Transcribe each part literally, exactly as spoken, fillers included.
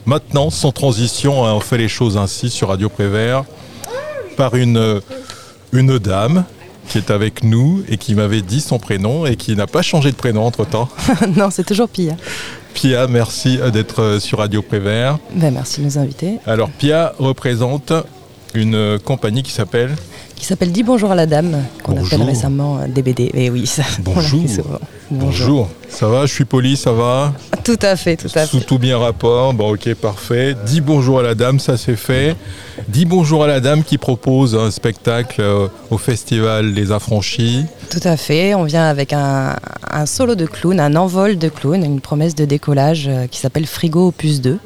maintenant, sans transition, hein, on fait les choses ainsi sur Radio Prévert, par une, une dame qui est avec nous et qui m'avait dit son prénom et qui n'a pas changé de prénom entre-temps. Non, c'est toujours Pia. Pia, merci d'être sur Radio Prévert. Ben, merci de nous inviter. Alors, Pia représente une compagnie qui s'appelle... Qui s'appelle Dis bonjour à la dame, qu'on Bonjour. appelle récemment D B D. Et oui, ça, Bonjour. on l'a fait souvent. Bonjour. Bonjour. Ça va, je suis poli, ça va? Tout à fait, tout à Sous fait. tout bien rapport, bon ok, parfait. Dis bonjour à la dame, ça c'est fait. Dis bonjour à la dame qui propose un spectacle euh, au festival Les Affranchis. Tout à fait. On vient avec un, un solo de clown, un envol de clown, une promesse de décollage euh, qui s'appelle Frigo Opus deux.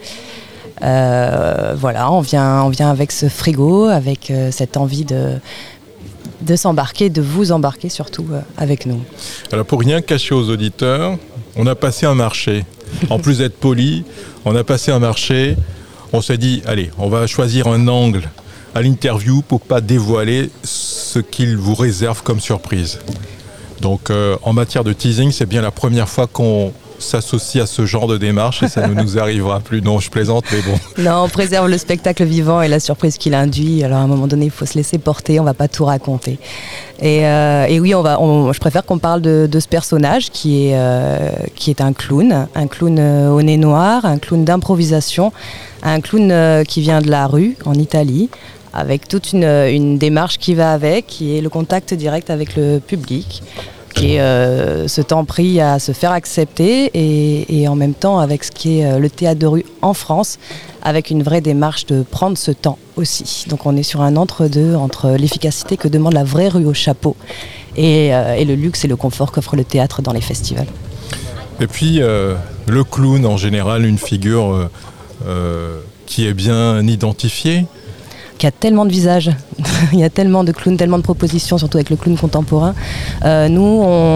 Euh, voilà, on vient, on vient avec ce frigo, avec euh, cette envie de, de s'embarquer, de vous embarquer surtout euh, avec nous. Alors pour rien cacher aux auditeurs, on a passé un marché. En plus d'être poli, on a passé un marché. On s'est dit, allez, on va choisir un angle à l'interview pour pas dévoiler ce qu'il vous réserve comme surprise. Donc euh, en matière de teasing, c'est bien la première fois qu'on s'associe à ce genre de démarche et ça ne nous arrivera plus. Non, je plaisante, mais bon. Non, on préserve le spectacle vivant et la surprise qu'il induit. Alors à un moment donné, il faut se laisser porter, on ne va pas tout raconter. Et, euh, et oui, on va, on, je préfère qu'on parle de, de ce personnage qui est, euh, qui est un clown, un clown euh, au nez noir, un clown d'improvisation, un clown euh, qui vient de la rue en Italie, avec toute une, une démarche qui va avec, qui est le contact direct avec le public, qui est euh, ce temps pris à se faire accepter et, et en même temps avec ce qui est euh, le théâtre de rue en France, avec une vraie démarche de prendre ce temps aussi. Donc on est sur un entre-deux entre l'efficacité que demande la vraie rue au chapeau et, euh, et le luxe et le confort qu'offre le théâtre dans les festivals. Et puis euh, le clown en général, une figure euh, euh, qui est bien identifiée. Il y a tellement de visages, il y a tellement de clowns, tellement de propositions, surtout avec le clown contemporain. Euh, nous,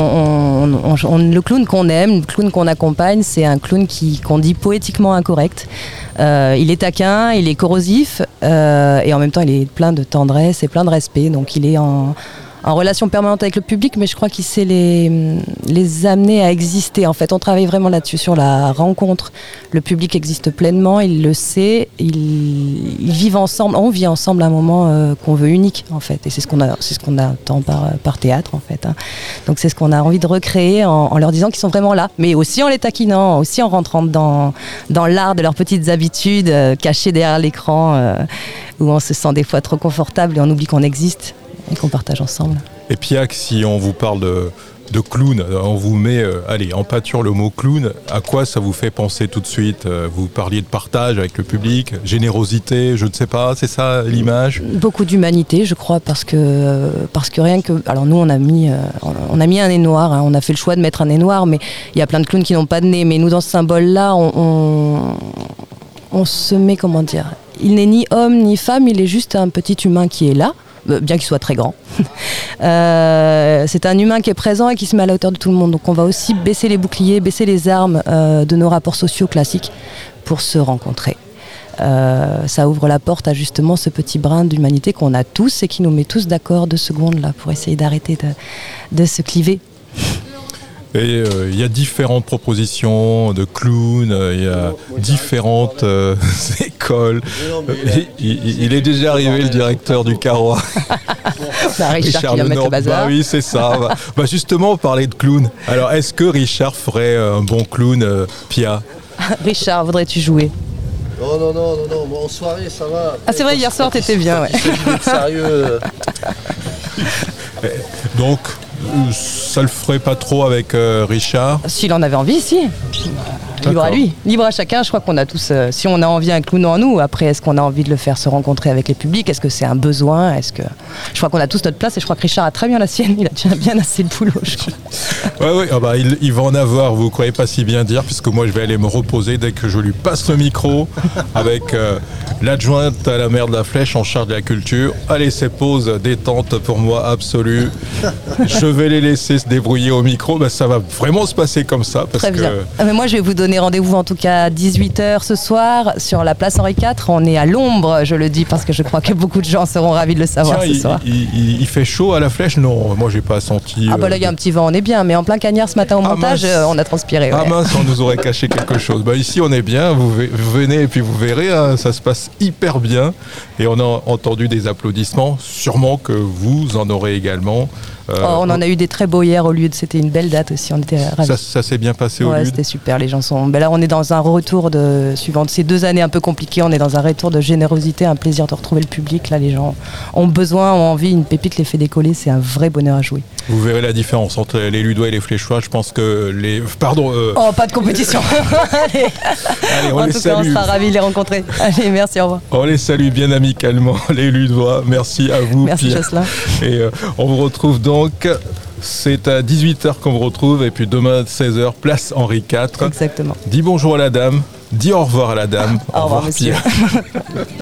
on, on, on, on, le clown qu'on aime, le clown qu'on accompagne, c'est un clown qui, qu'on dit poétiquement incorrect. Euh, il est taquin, il est corrosif euh, et en même temps il est plein de tendresse et plein de respect. Donc il est en, en relation permanente avec le public, mais je crois qu'il sait les, les amener à exister. En fait, on travaille vraiment là-dessus, sur la rencontre. Le public existe pleinement, il le sait, ils, ils vivent ensemble, on vit ensemble un moment euh, qu'on veut unique, en fait. Et c'est ce qu'on a, c'est ce qu'on attend par, par théâtre, en fait. Hein. Donc c'est ce qu'on a envie de recréer en, en leur disant qu'ils sont vraiment là, mais aussi en les taquinant, aussi en rentrant dans, dans l'art de leurs petites habitudes, euh, cachées derrière l'écran, euh, où on se sent des fois trop confortable et on oublie qu'on existe et qu'on partage ensemble. Et Pia, si on vous parle de, de clown, on vous met, euh, allez, en pâture le mot clown, à quoi ça vous fait penser tout de suite? Vous parliez de partage avec le public, générosité, je ne sais pas, c'est ça l'image? Beaucoup d'humanité, je crois, parce que, parce que rien que... Alors nous, on a mis, euh, on a mis un nez noir, hein, on a fait le choix de mettre un nez noir, mais il y a plein de clowns qui n'ont pas de nez, mais nous, dans ce symbole-là, on, on, on se met, comment dire, il n'est ni homme ni femme, il est juste un petit humain qui est là, bien qu'il soit très grand. euh, c'est un humain qui est présent et qui se met à la hauteur de tout le monde. Donc on va aussi baisser les boucliers, baisser les armes euh, de nos rapports sociaux classiques pour se rencontrer. Euh, ça ouvre la porte à justement ce petit brin d'humanité qu'on a tous et qui nous met tous d'accord deux secondes là, pour essayer d'arrêter de, de se cliver. Et il euh, y a différentes propositions de clowns, il euh, y a différentes euh, écoles. Il, il est déjà arrivé le directeur du Carrois. Bah, Richard, Richard qui vient mettre le bazar. Bah oui, c'est ça. bah, bah justement, on parlait de clown. Alors, est-ce que Richard ferait un bon clown, euh, Pia? Richard, voudrais-tu jouer? Non, non, non, non, non, bon, en soirée, ça va. Après, ah, c'est vrai, hier soir, t'étais bien, ouais. Sérieux. Donc, ça le ferait pas trop avec euh, Richard? S'il en avait envie, si. Libre à lui, libre à chacun. Je crois qu'on a tous, euh, si on a envie un clown en nous, après, est-ce qu'on a envie de le faire se rencontrer avec les publics? Est-ce que c'est un besoin? Est-ce que... Je crois qu'on a tous notre place et je crois que Richard a très bien la sienne. Il a déjà bien assez de boulot, je crois. Ouais, ouais, ah bah, il, il va en avoir, vous croyez pas si bien dire, puisque moi je vais aller me reposer dès que je lui passe le micro avec euh, l'adjointe à la maire de la Flèche en charge de la culture. Allez, c'est pause, détente pour moi absolue. Je vais les laisser se débrouiller au micro. Ben, ça va vraiment se passer comme ça. Parce Très bien. que... Ah, mais moi, je vais vous donner rendez-vous en tout cas à dix-huit heures ce soir sur la place Henri quatre. On est à l'ombre, je le dis, parce que je crois que beaucoup de gens seront ravis de le savoir. Tiens, ce il, soir. Il, il, il fait chaud à la Flèche? Non, moi, j'ai pas senti. Ah bah là, il y a un petit vent, on est bien. Mais en plein cagnard ce matin au Ah, montage, mince. euh, on a transpiré. Ah Ouais. mince, on nous aurait caché quelque chose. Bah ici on est bien, vous, vous venez et puis vous verrez, hein, ça se passe hyper bien. Et on a entendu des applaudissements, sûrement que vous en aurez également. Euh, Oh, on en a eu des très beaux hier au Lude, c'était une belle date aussi, on était ravis. Ça, ça s'est bien passé au Ouais, Lude. c'était super, les gens sont... Ben là, on est dans un retour de... Suivant ces deux années un peu compliquées, on est dans un retour de générosité, un plaisir de retrouver le public. Là, les gens ont besoin, ont envie, une pépite les fait décoller, c'est un vrai bonheur à jouer. Vous verrez la différence entre les Ludois et les Fléchois. Je pense que les... Pardon. Euh... Oh, pas de compétition. Allez. Allez, on En les tout cas, on salue. sera ravis de les rencontrer. Allez, merci, au revoir. On les salue bien amicalement, les Ludois. Merci à vous, Merci, Pierre. Jocelyn. Et euh, on vous retrouve donc... C'est à dix-huit heures qu'on vous retrouve et puis demain seize heures, place Henri quatre. Exactement. Dis bonjour à la dame, dis au revoir à la dame. Au revoir, monsieur. Pierre.